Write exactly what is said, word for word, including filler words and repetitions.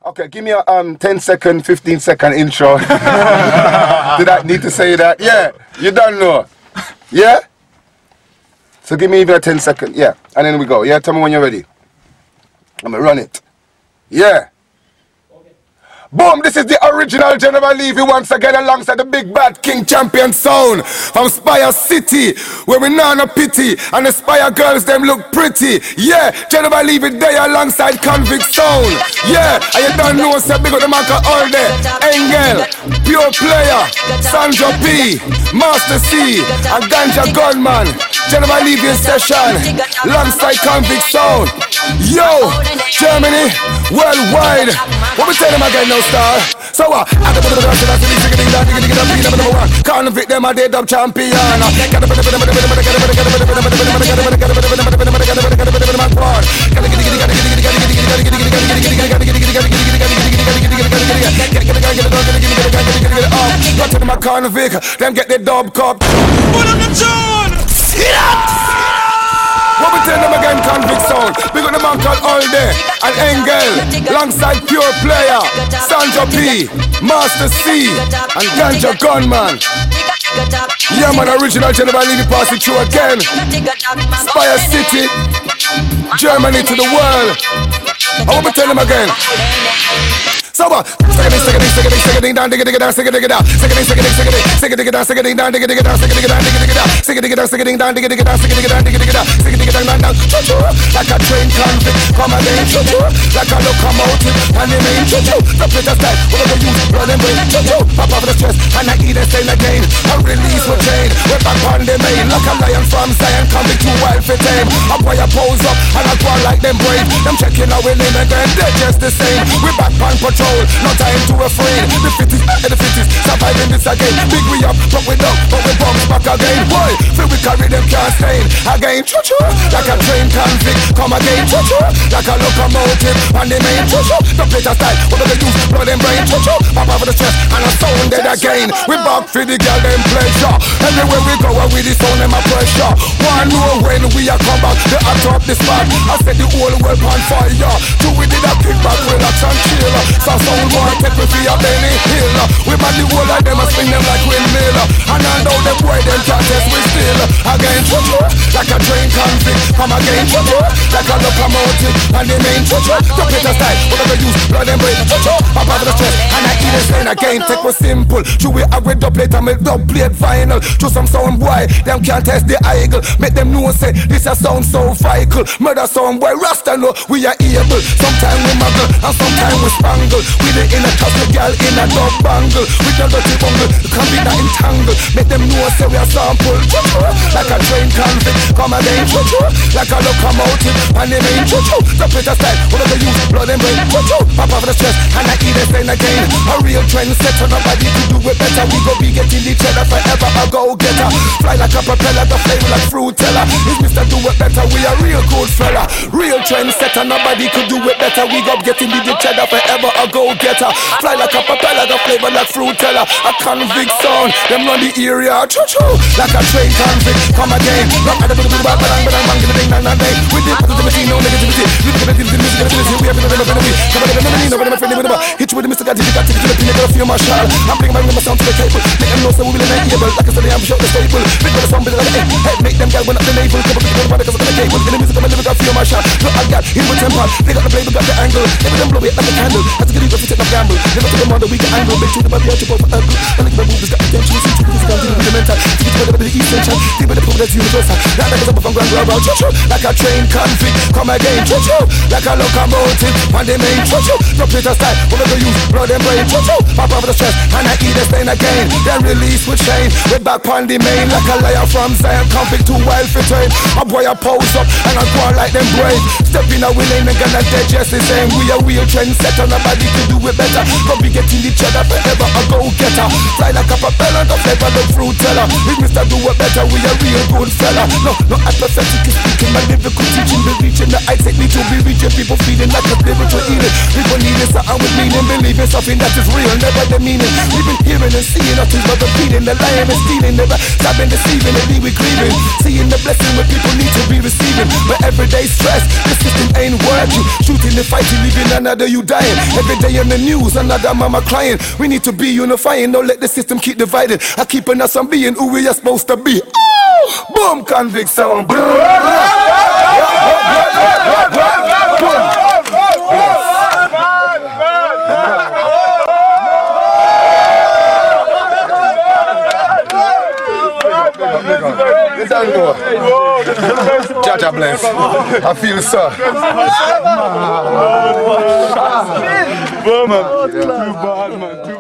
Okay, give me a um ten second, fifteen second intro. Did I need to say that? Yeah, you don't know. Yeah? So give me even a ten second, yeah. And then we go. Yeah, tell me when you're ready. I'm gonna run it. Yeah. Boom, this is the original General Levy once again alongside the big bad King Champion sound from Spire City, where we know no pity, and the Spire girls them look pretty. Yeah, General Levy there alongside Convict sound. Yeah, and you don't know, say big up the marker all day. Engel, Pure Player, Sandra P, Master C, and Ganja Gunman. General Levy in session alongside Convict sound. Yo, Germany, worldwide. What we tell them again now, star? So what? I got the dance, that's the music, ding dong, ding ding dong, ding number one. Convict them a dead dub champion. Got to my convict, them get the dub cup. Put on the tune. Sit up. What we tell them again, Convict sound. We got the man called All Day and Engel, alongside Pure Player, Sandra P, Master C, and Ganja Gunman. Yeah man, original General Levy passing through again. Spire City, Germany to the world. I want to tell them again. So what? Second, second, second, second, down, dig it down, second, dig it down, second, second, second, second, dig it down, second, down, dig it down, second, dig it down, dig it down, second, dig it down, second, down, dig it down, second, dig it down, dig it down, second, dig it down, down, choo-choo, like a train convict, come again, choo-choo, like a locomotive, and the main choo-choo, the British style, whatever you run and break, choo-choo, pop off the stress, and I eat and stay again, I release with chain, we're back on the main, like a lion from Zion, coming too wild for tame, a boy a pose up, and I go like them brave, them checking our winning again, they're just the same, we're back on patrol, no time to afraid. The fittest and the fittest surviving this again. Big we up, but we down, but we bounce back again. Boy, feel we carry them can't stain. Again, choo-choo, like a train convict. Come again, choo-choo, like a locomotive. And the main choo-choo, the Peter style. What do they use? Blood and brain, choo-choo. Pop over the stress and a sound dead again. We back for the girl them pleasure. Everywhere we go, we the sound them a pressure. One know when we are come back, they are top the spot. I said the whole world on fire. Two we did a kick back, relax and chill. So sound boy, take me for your Benny Hill. We man the whole of them and swing them like windmill. And I know them boy, them can't test we still. Again, choo-choo, like a train convict. Come again, choo-choo, like a locomotive. And the main choo-choo, the Peter style. Whatever use, blood and brain, choo-choo. Pop out of the stress, and I eat it again. Again, take me simple. Chew it out with double plate and make double plate final. Choose some sound boy, them can't test the eagle. Make them know say, this a sound so vital. Murder sound boy, Rasta know we are able. Sometimes we muggle, and sometimes we spangle. We the in a couple girl in a dog bangle. With a dirty bungle, come be that entangle. Make them know say we are sample. Choo-choo, like a train convict. Come again, choo-choo, like a locomotive. And the main choo-choo, the Peter style. Whatever you blood and brain, choo-choo. Pop off the stress, and I eat it then again. A real trend set on nobody to do it better. We go be getting each other forever a go-getter. Fly like a propeller, the flavor like fruit teller. If Mister Do It Better, we a real good fella. Real trend set on nobody could do it better. We go getting each other forever a go-getter. Fly like a propeller, the flavor like fruit teller. A convict sound, them run the area. Choo-choo, like a train convict. Come again, rock at the bit of the bang, bang, bang, bang, bang, bang, bang, bang. With the positivity, no negativity. We have the negativity, we have the negativity. Come on, come on, come on, come on, come on. Hit you with the Mister Gadget, you got to get to the pinnacle of your marshal. I'm bringing my number sound to the table. Make them know so we will enable. Like I said, I'm sure the staple. Big with the sound, bit like a hey, make them guys went up the navel. Come on, come on, come on, come on, cable. In the music, I'm a lyrical for your marshal. Look, I got hit with temper. They got the play, we got the angle. Every them blow it like a candle. Has to get you to fit up gamble. Never to the model, we can angle. Make sure the body out to go for angle. I like my moves, got the tension. See, take this down to the mental. Take it to the essential. Deep with the problem that's universal. That like a up from ground around. Choo-choo, like a train convict. Come again, choo-choo, like a locomotive. And the main choo-choo, the Peter style. Whatever you blood and brain, choo-choo. Pop over the stress, and I eat it then again. Then release with chain. We're back on the main, like a lion from Zion. Convict too wild for time. A boy a pose up, and I go on like them brave. Step in a wheel and gonna dead just the same. We a real trend set on nobody to do it better. But we getting each other forever a go-getter. Fly like a propeller, the flavor the fruit teller. If Mister Do It Better, we a real good fella. No, no apathetic speaking, my lyrical teaching. The reaching the I take me to be reaching. People feeding like a spiritual eating. People needing something with me. meaning, believing something that is real, never the meaning. We've been hearing and seeing nothing but the beating, the lying and stealing, never stopping deceiving, and we grieving. Seeing the blessing where people need to be receiving. But everyday stress, the system ain't working. Shooting and fighting, leaving another you dying. Every day in the news, another mama crying. We need to be unifying, don't let the system keep dividing. I keeping us from being who we are supposed to be. Oh! Boom, convict sound. Jaja bless. I feel so. Too bad, man. Too